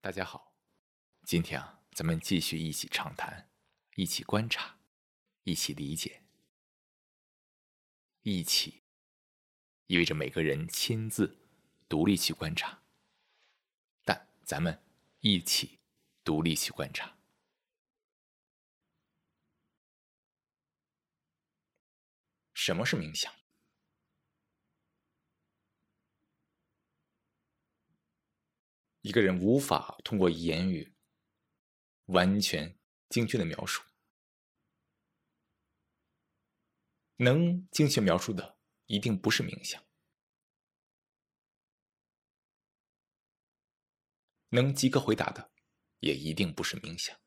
大家好，今天咱们继续一起畅谈，一起观察，一起理解。一起意味着每个人亲自独立去观察，但咱们一起独立去观察。什么是冥想？一个人无法通过言语完全精确的描述，能精确描述的一定不是冥想，能即刻回答的也一定不是冥想。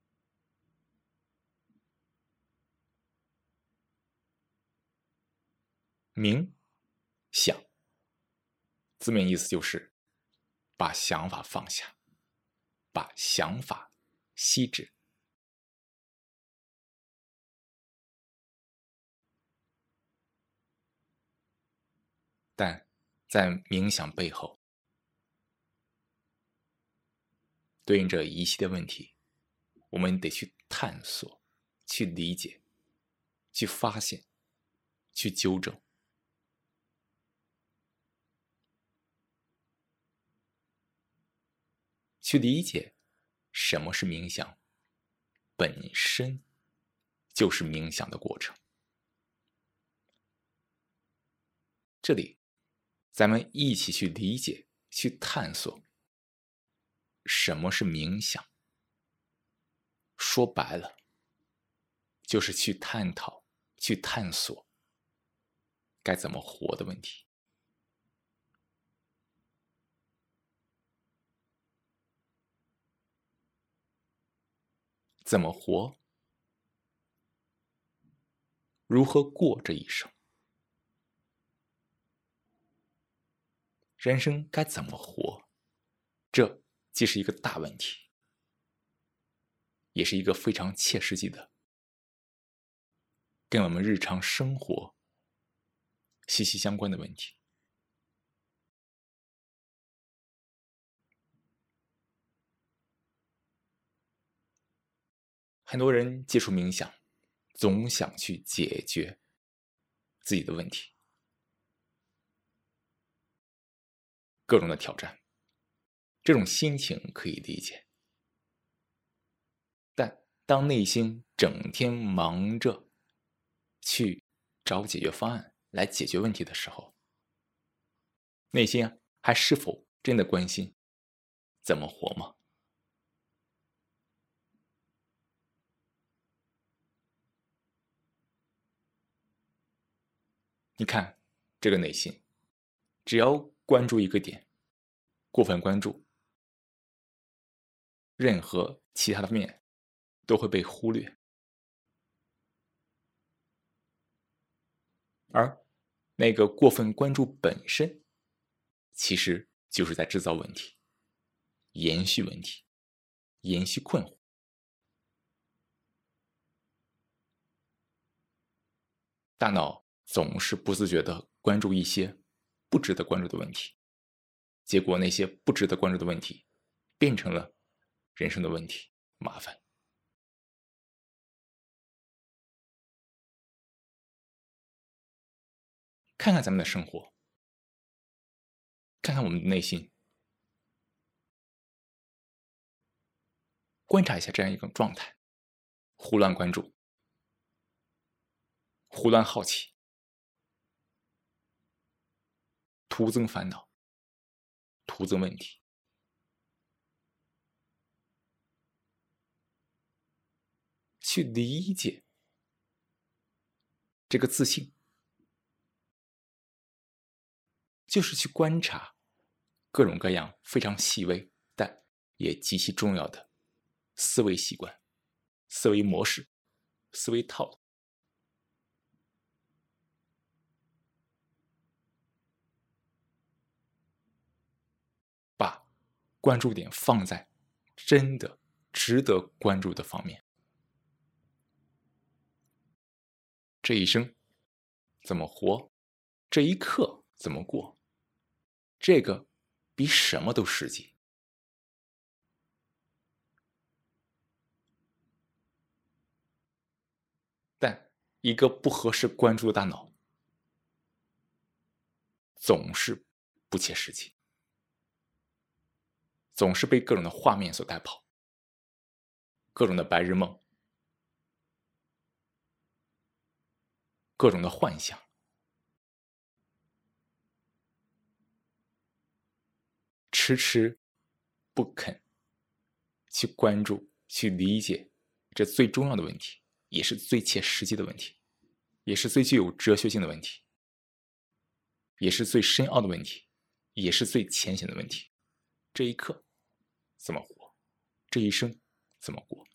冥想字面意思就是把想法放下，把想法息止。但在冥想背后，对应着一系列问题，我们得去探索，去理解，去发现，去纠正。去理解什么是冥想，本身就是冥想的过程。这里，咱们一起去理解，去探索什么是冥想。说白了，就是去探讨、去探索该怎么活的问题。怎么活？如何过这一生？人生该怎么活？这既是一个大问题，也是一个非常切实际的，跟我们日常生活息息相关的问题。很多人接触冥想，总想去解决自己的问题，各种的挑战，这种心情可以理解。但当内心整天忙着去找解决方案来解决问题的时候，内心还是否真的关心怎么活吗？你看这个内心，只要关注一个点，过分关注，任何其他的面都会被忽略。而那个过分关注本身，其实就是在制造问题，延续问题，延续困惑。大脑总是不自觉地关注一些不值得关注的问题，结果那些不值得关注的问题变成了人生的问题、麻烦。看看咱们的生活，看看我们的内心，观察一下这样一种状态：胡乱关注，胡乱好奇，徒增烦恼，徒增问题。去理解这个自信，就是去观察各种各样非常细微但也极其重要的思维习惯、思维模式、思维套路。把关注点放在真的值得关注的方面。这一生怎么活？这一刻怎么过？这个比什么都实际。 一个不合适关注的大脑总是不切实际，总是被各种的画面所带跑，各种的白日梦，各种的幻想，迟迟不肯去关注、去理解这最重要的问题，也是最切实际的问题，也是最具有哲学性的问题，也是最深奥的问题，也是最浅显的问题。这一刻怎么活？这一生怎么过？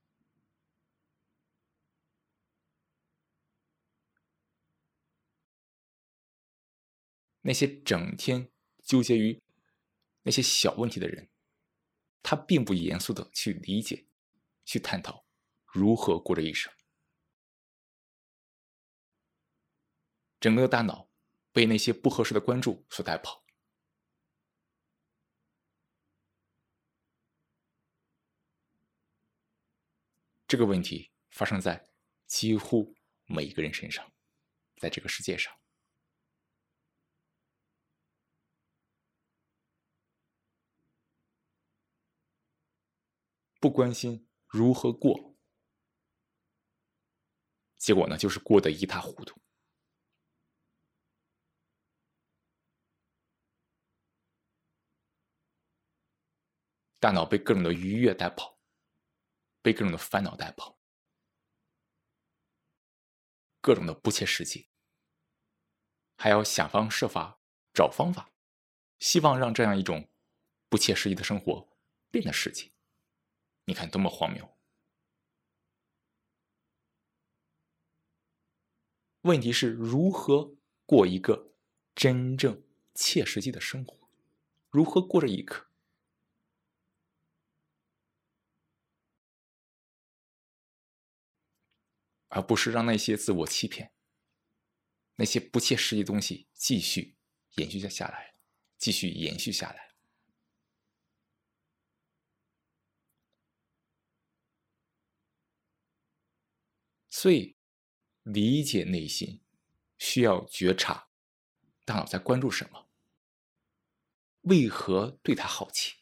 那些整天纠结于那些小问题的人，他并不严肃的去理解、去探讨如何过这一生。整个的大脑被那些不合适的关注所带跑。这个问题发生在几乎每一个人身上，在这个世界上。不关心如何过，结果呢，就是过得一塌糊涂。大脑被各种的愉悦带跑，被各种的烦恼带跑，各种的不切实际，还要想方设法找方法，希望让这样一种不切实际的生活变得实际。你看多么荒谬！问题是如何过一个真正切实际的生活？如何过这一刻？而不是让那些自我欺骗、那些不切实际的东西继续延续下来，继续延续下来。所以，理解内心需要觉察大脑在关注什么，为何对它好奇。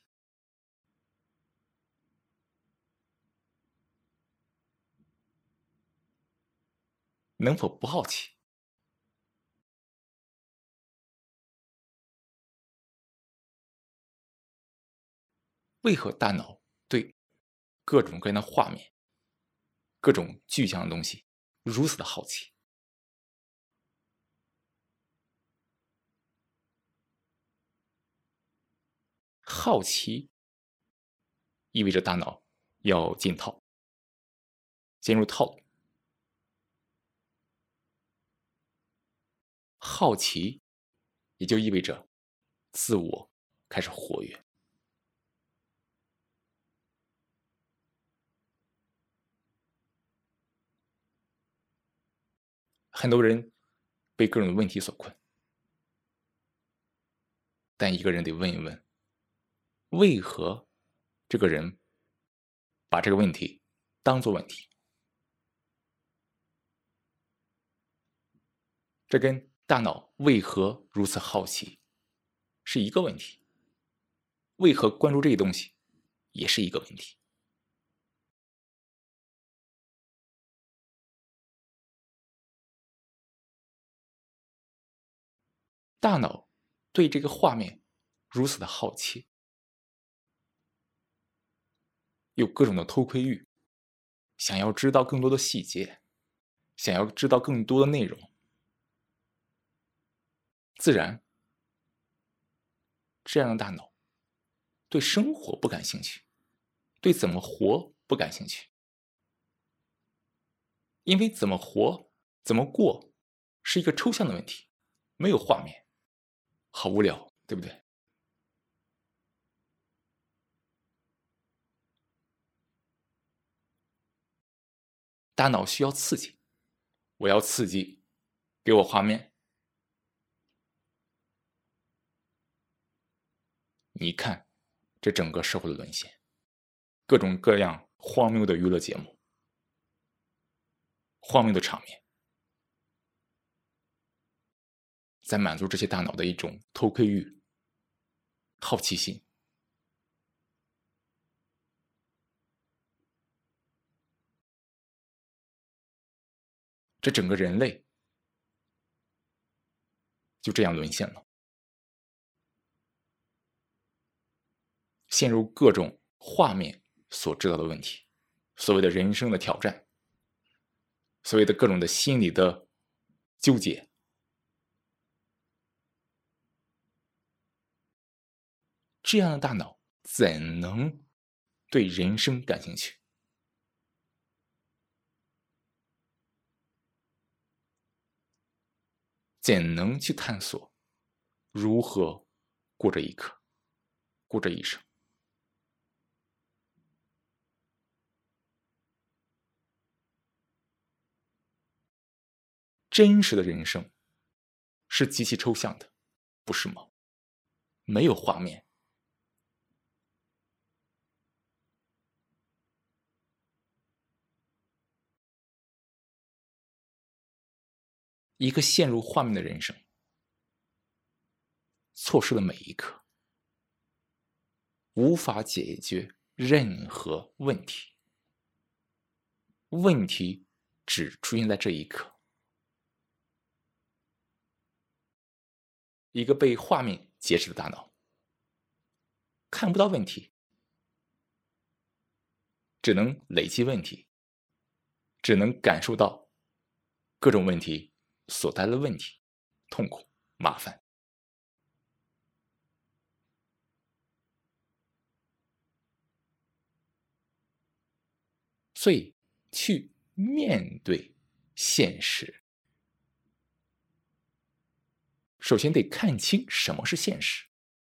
能否不好奇？为何大脑对各种各样的画面、各种具象的东西如此的好奇？好奇意味着大脑要进套，进入套路。好奇也就意味着自我开始活跃。很多人被各种的问题所困，但一个人得问一问，为何这个人把这个问题当作问题？这跟大脑为何如此好奇是一个问题，为何关注这些东西也是一个问题。大脑对这个画面如此的好奇，有各种的偷窥欲，想要知道更多的细节，想要知道更多的内容，自然这样的大脑对生活不感兴趣，对怎么活不感兴趣，因为怎么活、怎么过是一个抽象的问题，没有画面，好无聊，对不对？大脑需要刺激，我要刺激，给我画面。你看，这整个社会的沦陷，各种各样荒谬的娱乐节目，荒谬的场面， 在满足这些大脑的一种偷窥欲、好奇心。这整个人类就这样沦陷了，陷入各种画面所制造的问题，所谓的人生的挑战，所谓的各种的心理的纠结。这样的大脑怎能对人生感兴趣？怎能去探索如何过这一刻，过这一生？真实的人生是极其抽象的，不是吗？没有画面。一个陷入画面的人生，错失了每一刻，无法解决任何问题。问题只出现在这一刻。一个被画面劫持的大脑，看不到问题，只能累积问题，只能感受到各种问题所带来的问题、痛苦、麻烦。所以，去面对现实，首先得看清什么是现实。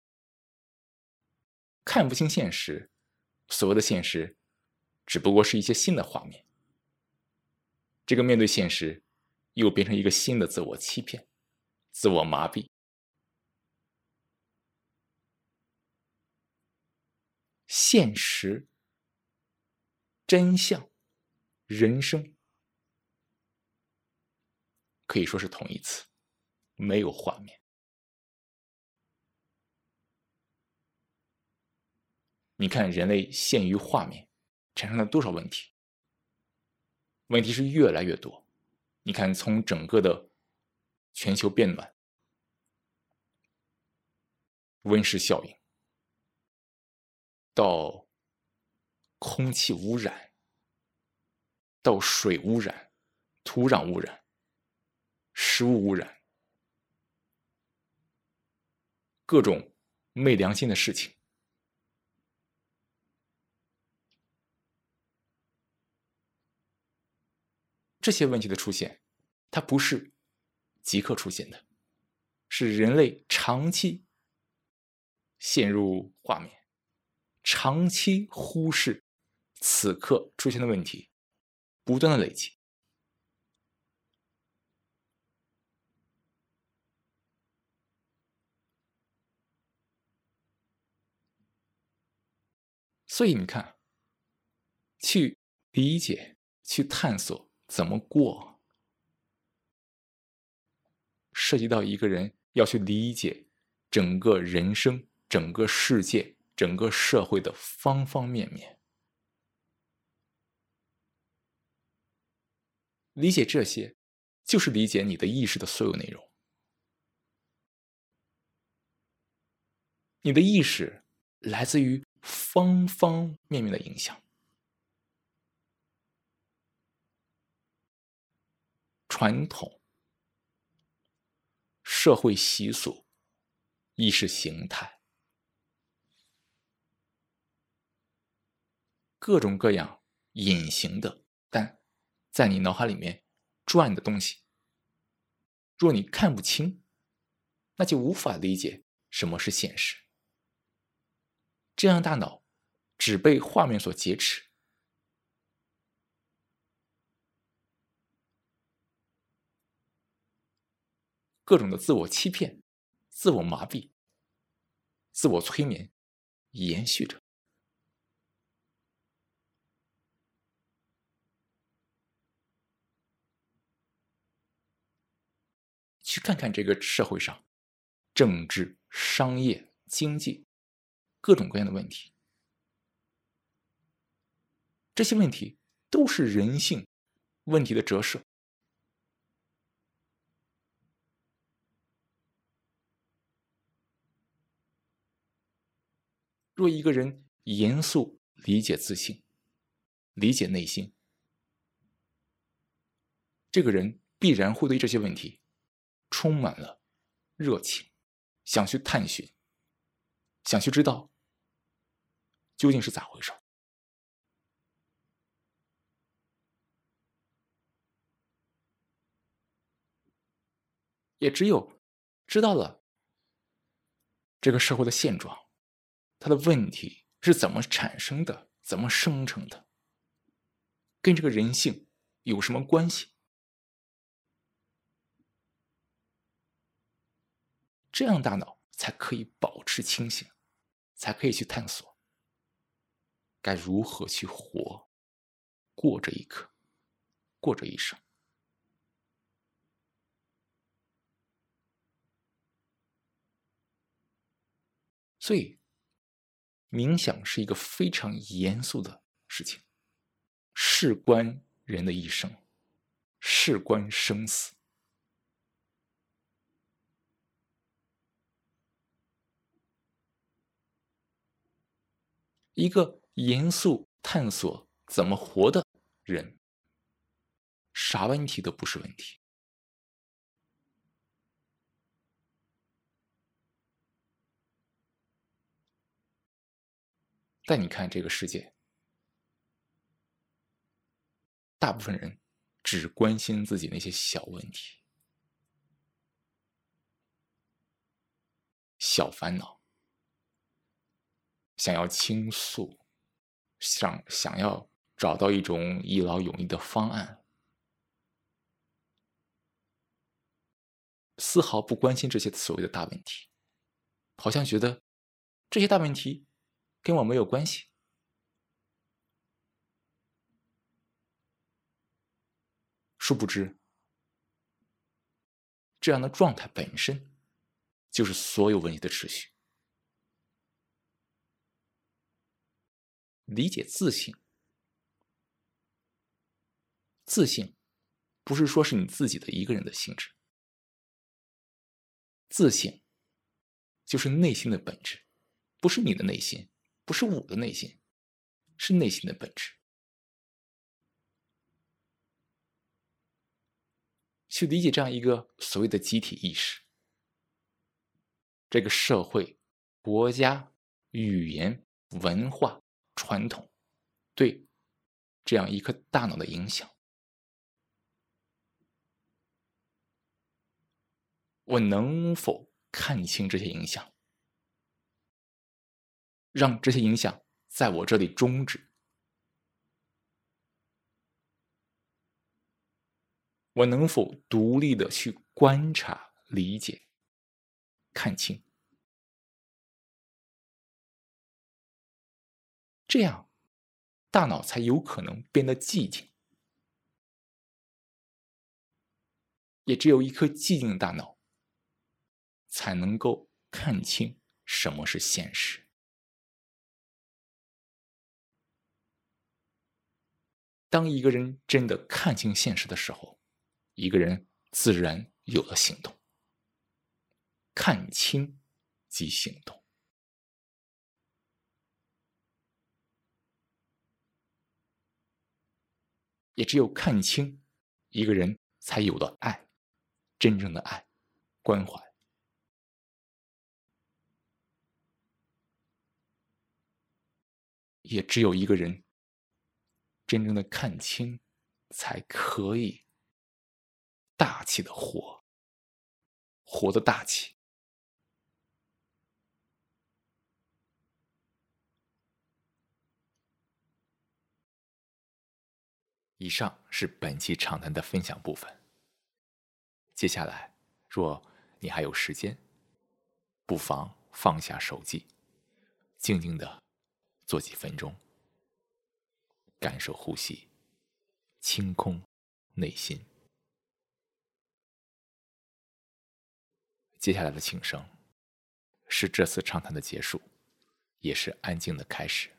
看不清现实，所谓的现实，只不过是一些新的画面。这个面对现实，又变成一个新的自我欺骗、自我麻痹。现实、真相、人生，可以说是同义词，没有画面。你看，人类陷于画面，产生了多少问题？问题是越来越多。你看，从整个的全球变暖、温室效应，到空气污染，到水污染、土壤污染、食物污染，各种昧良心的事情。这些问题的出现，它不是即刻出现的，是人类长期陷入画面，长期忽视此刻出现的问题，不断的累积。所以你看，去理解、去探索怎么过，涉及到一个人要去理解整个人生、整个世界、整个社会的方方面面。理解这些，就是理解你的意识的所有内容。你的意识来自于方方面面的影响，传统、社会习俗、意识形态，各种各样隐形的，但在你脑海里面转的东西。若你看不清，那就无法理解什么是现实。这样大脑只被画面所劫持，各种的自我欺骗、自我麻痹、自我催眠延续着。 去看看这个社会上政治、商业、经济各种各样的问题，这些问题都是人性问题的折射。若一个人严肃理解自性，理解内心，这个人必然会对这些问题充满了热情，想去探寻，想去知道究竟是咋回事。也只有知道了这个社会的现状，它的问题是怎么产生的，怎么生成的，跟这个人性有什么关系，这样大脑才可以保持清醒，才可以去探索该如何去活，过这一刻，过这一生。所以冥想是一个非常严肃的事情，事关人的一生，事关生死。一个严肃探索怎么活的人，啥问题都不是问题。但你看这个世界，大部分人只关心自己那些小问题、小烦恼，想要倾诉，想要找到一种一劳永逸的方案，丝毫不关心这些所谓的大问题，好像觉得这些大问题跟我没有关系。殊不知，这样的状态本身就是所有问题的持续。理解自性，自性不是说是你自己的一个人的性质，自性就是内心的本质，不是你的内心，不是我的内心，是内心的本质。去理解这样一个所谓的集体意识，这个社会、国家、语言、文化、传统对这样一颗大脑的影响，我能否看清这些影响，让这些影响在我这里终止？我能否独立的去观察、理解、看清？这样，大脑才有可能变得寂静。也只有一颗寂静的大脑，才能够看清什么是现实。当一个人真的看清现实的时候，一个人自然有了行动。看清即行动。也只有看清，一个人才有了爱，真正的爱，关怀。也只有一个人真正的看清，才可以大气的活，活得大气。以上是本期畅谈的分享部分。接下来，若你还有时间，不妨放下手机，静静的坐几分钟，感受呼吸，清空内心。 接下来的请声是这次畅谈的结束，也是安静的开始。